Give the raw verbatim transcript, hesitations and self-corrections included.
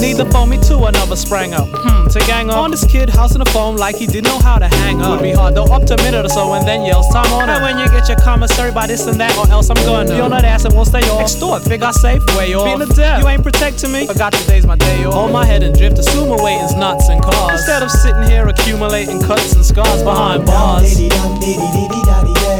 Neither phone me too, another sprang up. Hmm, to gang up on this kid house in the phone like he didn't know how to hang up. Would be hard though, up to a minute or so and then yells time on. And when you get your commissary by this and that, or else I'm gonna be on that ass and won't stay off. Extort, figure safe, way off. Being a death, you ain't protecting me. Forgot today's my day off. Hold my head and drift, assume awaiting's nuts and cars. Instead of sitting here accumulating cuts and scars behind bars. Diddy dum diddy diddy daddy.